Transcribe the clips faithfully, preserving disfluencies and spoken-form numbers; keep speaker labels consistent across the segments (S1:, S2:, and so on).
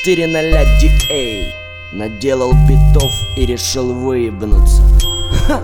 S1: четыре ноль ди эй наделал битов и решил выебнуться. Ха!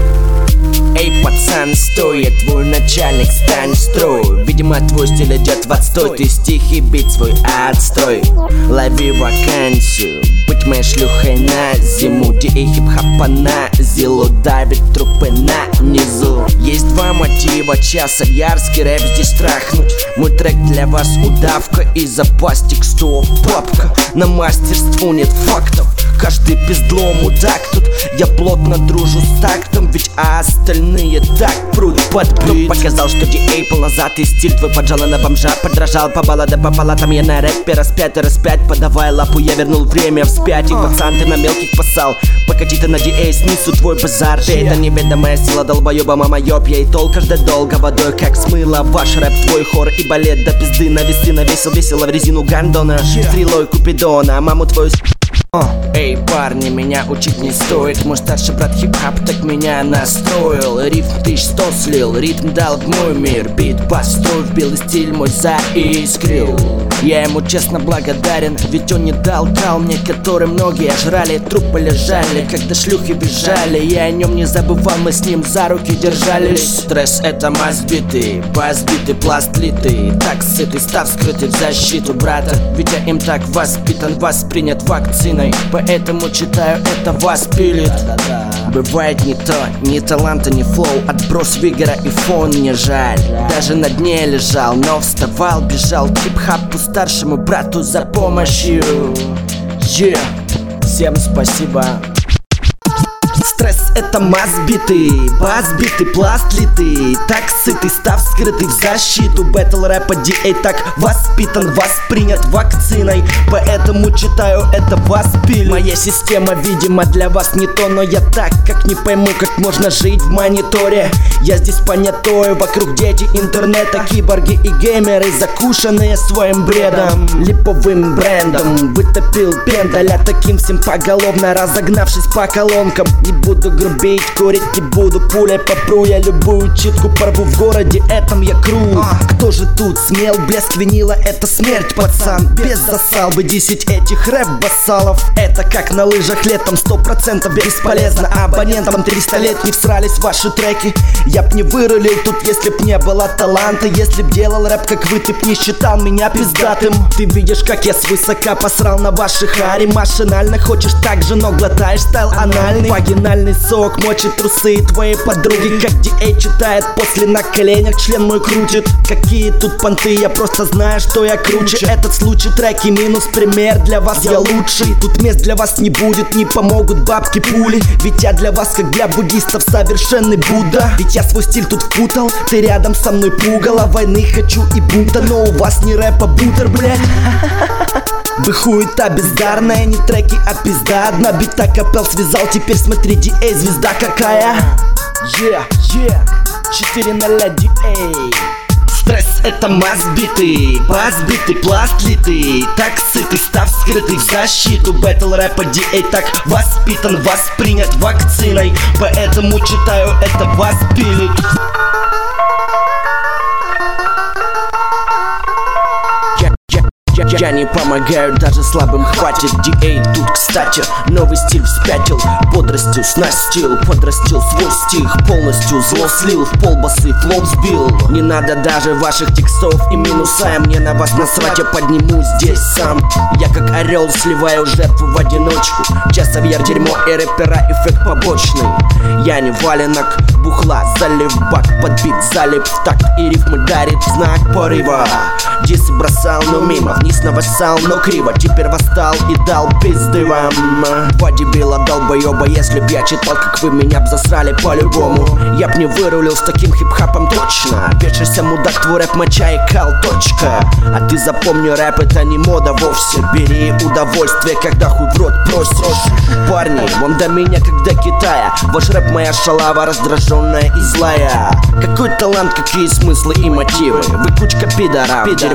S1: Эй, пацан, стой, я твой начальник, стань в строй. Видимо, твой стиль идет в отстой, ты стихи бить свой отстрой. Лови вакансию, будь моей шлюхой на зиму. ди эй хип-хопа на зилу, давит трупы на низу. Есть два мотива, часовьярский рэп здесь трахнуть. Мой трек для вас удавка и запас текстов папка. На мастерству нет фактов, каждый пиздло мудак тут. Я плотно дружу с тактом, ведь остальные так прут под бит. Кто показал, что ди эй полнозатый стиль твой поджала на бомжа, подражал по балладам, по палатам. Я на рэпе распять и распять, подавай лапу, я вернул время вспять. И пацан, ты на мелких поссал, покати ты на ди эй, снизу твой базар. Ты это неведомая сила долбоеба, мама ёб. Я и толка ждать долго, водой как смыло. Ваш рэп, твой хор и балет до пизды навести навесил, весело в резину гандона, стрелой Купидона, маму твою. Uh. Эй, парни, меня учить не стоит. Мой старший брат хип-хап так меня настроил. Рифм тысяч сто слил, ритм дал в мой мир. Бит построил, в белый стиль мой заискрил. Я ему честно благодарен, ведь он не дал кал мне, который многие жрали. Трупы лежали, когда шлюхи бежали. Я о нем не забывал, мы с ним за руки держались. Стресс — это масс битый, бас битый, пласт литый. Так сытый, став скрытый в защиту брата, ведь я им так воспитан, воспринят вакциной. Поэтому читаю, это вас пилит. Бывает не то, ни таланта, ни флоу. Отброс Вигера и фон мне жаль. Даже на дне лежал, но вставал, бежал к хип-хапу старшему брату за помощью. Yeah. Всем спасибо. Стресс — это масс битый, бас битый, пласт литый. Так сытый, став скрытый в защиту бэтл рэпа. ди эй так воспитан, воспринят вакциной. Поэтому читаю, это вас пилит. Моя система, видимо, для вас не то, но я так, как не пойму, как можно жить в мониторе. Я здесь понятой, вокруг дети интернета, киборги и геймеры, закушенные своим бредом. Липовым брендом вытопил пендаля, таким всем поголовно разогнавшись по колонкам. Не буду грубить, курить не буду, пулей попру я любую читку, порву в городе этом я крут. Кто же тут смел? Блеск винила — это смерть, пацан, без засал. Вы десять этих рэп-басалов, это как на лыжах летом, сто процентов бесполезно. Абонентам триста лет не всрались ваши треки. Я б не вырулил тут, если б не было таланта. Если б делал рэп как вы, ты б не считал меня пиздатым. Ты видишь, как я свысока посрал на ваши хари. Машинально хочешь так же, но глотаешь стайл анальный. Вагинальный сок мочит трусы твоей подруги. Как ди эй читает, после на коленях член мой крутит. Какие тут понты, я просто знаю, что я круче. Этот случай треки минус пример, для вас я лучший. Тут мест для вас не будет, не помогут бабки пули. Ведь я для вас, как для буддистов, совершенный Будда. Ведь я свой стиль тут впутал, ты рядом со мной пугало. Войны хочу и бунта, но у вас не рэп, а бутер, блядь. Вы хуета бездарная, не треки, а пизда одна. Бита капел связал, теперь смотри, ди эй звезда какая. Yeah, yeah, четыре ноль ди эй. Стресс — это масс битый, бас битый, пласт литый. Так сытый, став скрытый в защиту бэтл рэпа. ди эй так воспитан, воспринят вакциной. Поэтому читаю, это вас пилит. Я не помогаю, даже слабым хватит. ди эй тут, кстати, новый стиль вспятил. Бодростью снастил, подрастил свой стих. Полностью зло слил, в полбасы флоу сбил. Не надо даже ваших текстов и минуса. Мне на вас насрать, я подниму здесь сам. Я как орел сливаю жертву в одиночку. Часовьер дерьмо и рэпера эффект побочный. Я не валенок, бухла, залив бак, подбит, залип в такт и рифмы дарит знак порыва. Дисы бросал, но мимо, вниз навассал, но криво. Теперь восстал и дал пизды вам. Два дебила долбоеба, если б я читал, как вы меня б засрали по-любому. Я б не вырулил с таким хип-хапом точно. Вешайся, мудак, твой рэп моча и кал, точка. А ты запомни, рэп это не мода вовсе. Бери удовольствие, когда хуй в рот просишь. Парни, вам до меня как до Китая. Ваш рэп моя шалава, раздраженная и злая. Какой талант, какие смыслы и мотивы. Вы кучка пидоров, пидор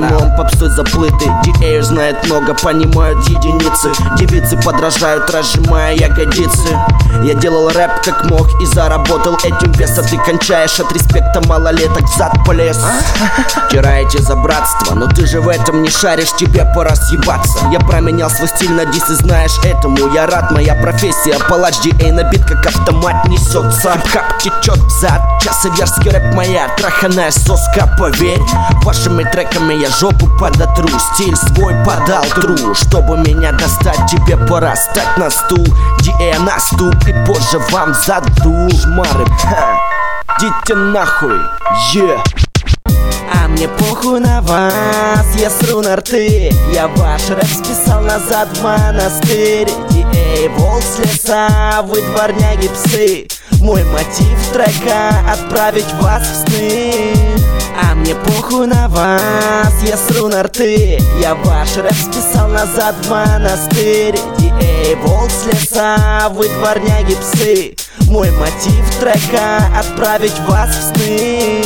S1: основном попсой заплыты. ди эй знает много, понимают единицы. Девицы подражают, разжимая ягодицы. Я делал рэп как мог и заработал этим вес. А ты кончаешь от респекта малолеток, взад полез. Тираете за братство, но ты же в этом не шаришь, тебе пора съебаться. Я променял свой стиль на дис и знаешь этому я рад. Моя профессия палач, ди эй набит как автомат несется. Хип-хап течет взад, часоверский рэп моя траханая соска, поверь. Вашими треками я жопу подотру, стиль свой подал тру. Чтобы меня достать, тебе пора стать на стул. ди эй на стул и позже вам заду. Шмары, ха, идите нахуй, yeah. А мне похуй на вас, я сру на рты. Я ваш рэп списал назад в монастырь. ди эй, волк с леса, вы дворняги псы. Мой мотив трека — отправить вас в сны. А мне похуй на вас, я сру на рты. Я ваш рэп списал назад в монастырь. ди эй, волк с леса, вы дворняги псы. Мой мотив трека — отправить вас в сны.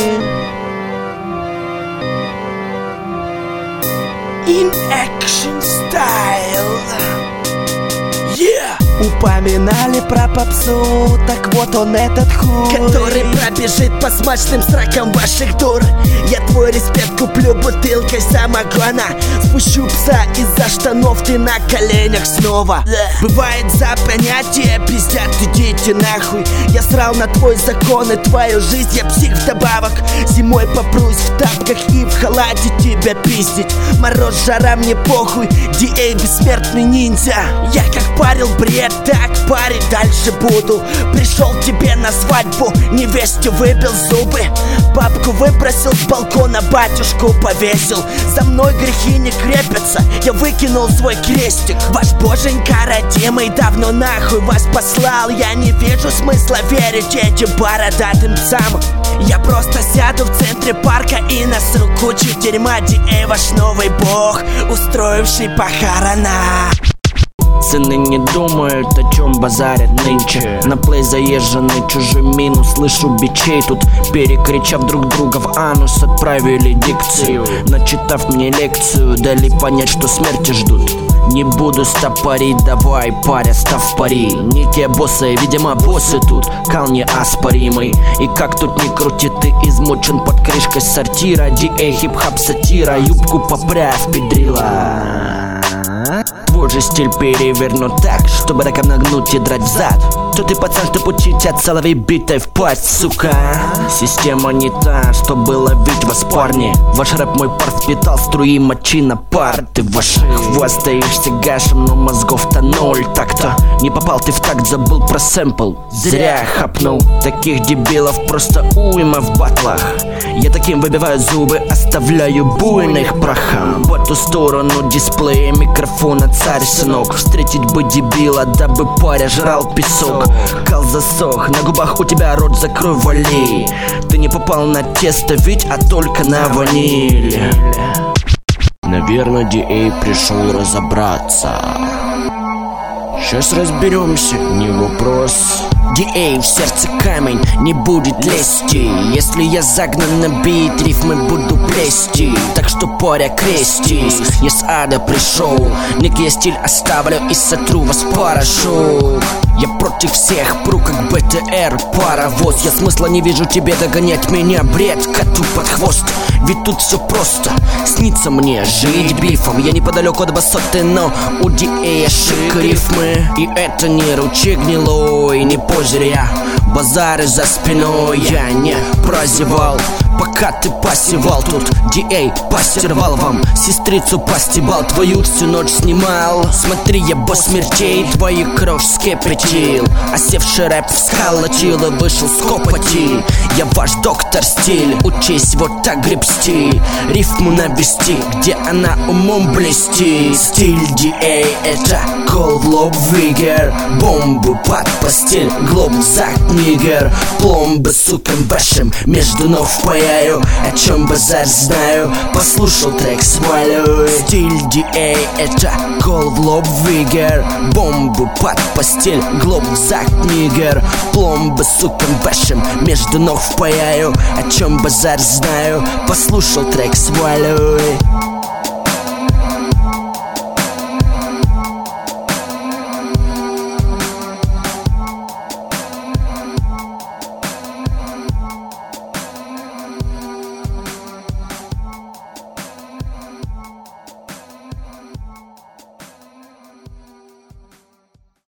S1: In action style, yeah. Упоминали про попсу, так вот он этот хуй, который пробежит по смачным сракам ваших дур. Я твой респект куплю бутылкой самогона. Спущу пса из-за штанов, ты на коленях снова. Бывает за понятие пиздят, идите нахуй. Я срал на твой закон и твою жизнь, я псих вдобавок. Зимой попрусь в тапках и в халате тебя пиздить. Мороз, жара, мне похуй, ди эй бессмертный ниндзя. Я как парил бред, так парить дальше буду. Пришел к тебе на свадьбу, невесте выбил зубы. Бабку выбросил с балкона, батюшку повесил. За мной грехи не крепятся, я выкинул свой крестик. Ваш боженька родимый давно нахуй вас послал. Я не вижу смысла верить этим бородатым псам. Я просто сяду в центре парка и насру кучу дерьма. ди эй ваш новый бог, устроивший похорона. Цены не думают, о чем базарят нынче. На плей заезженный чужой минус. Слышу бичей тут, перекричав друг друга в анус, отправили дикцию. Начитав мне лекцию, дали понять, что смерти ждут. Не буду стопорить, давай, паря, став в пари. Не те боссы, видимо боссы тут, кал неоспоримый. И как тут ни крути, ты измучен под крышкой сортира. ди эй хип-хап сатира, юбку поправь, педрила. Твой же стиль перевернут так, чтобы раком нагнуть и драть взад. То ты пацан, что учить от соловей битой в пасть, сука. Система не та, что было ведь вас, парни. Ваш рэп мой пар впитал струи мочи на пар. Ты в ваших хвастаешься гашем, но мозгов-то ноль. Так-то не попал ты в такт, забыл про сэмпл. Зря хапнул, таких дебилов просто уйма в батлах. Я таким выбиваю зубы, оставляю буйных прахом. По ту сторону дисплея микрофона царь сынок. Встретить бы дебила, дабы паря жрал песок. Кал засох, на губах у тебя рот закрой, вали. Ты не попал на тесто ведь, а только на ваниль. Наверное, ди эй пришел разобраться. Сейчас разберемся, не вопрос. ди эй в сердце камень, не будет лести. Если я загнан на бит, рифмы буду плести. Так что, паря, крестись, я с ада пришел. Некий стиль оставлю и сотру вас порошок. Я против всех, пру как бэ тэ эр, паровоз. Я смысла не вижу тебе догонять меня, бред, коту под хвост. Ведь тут все просто, снится мне жить бифом. Я неподалеку от басоты, но у ди эй шик рифмы. И это не ручей гнилой, не позря. Базары за спиной я не прозевал. Пока ты посевал тут, ди эй посервал вам. Сестрицу постебал, твою всю ночь снимал. Смотри, я босс смертей, твою кровь скипятил. Осевший рэп всколотил и вышел с копоти. Я ваш доктор стиль, учись вот так гребсти. Рифму навести, где она умом блестит. Стиль ди эй это кол в лоб вигер. Бомбу под постель, глоб зак нигер. Пломбы сукам бэшем, между ног в впаяю. О чем базар знаю, послушал трек, сваливай. Стиль ди эй это кол в лоб, вигер. Бомбы под постель, глоб, зак, нигер. Пломбы, сукам вашим между ног впаяю. О чем базар знаю, послушал трек, сваливай.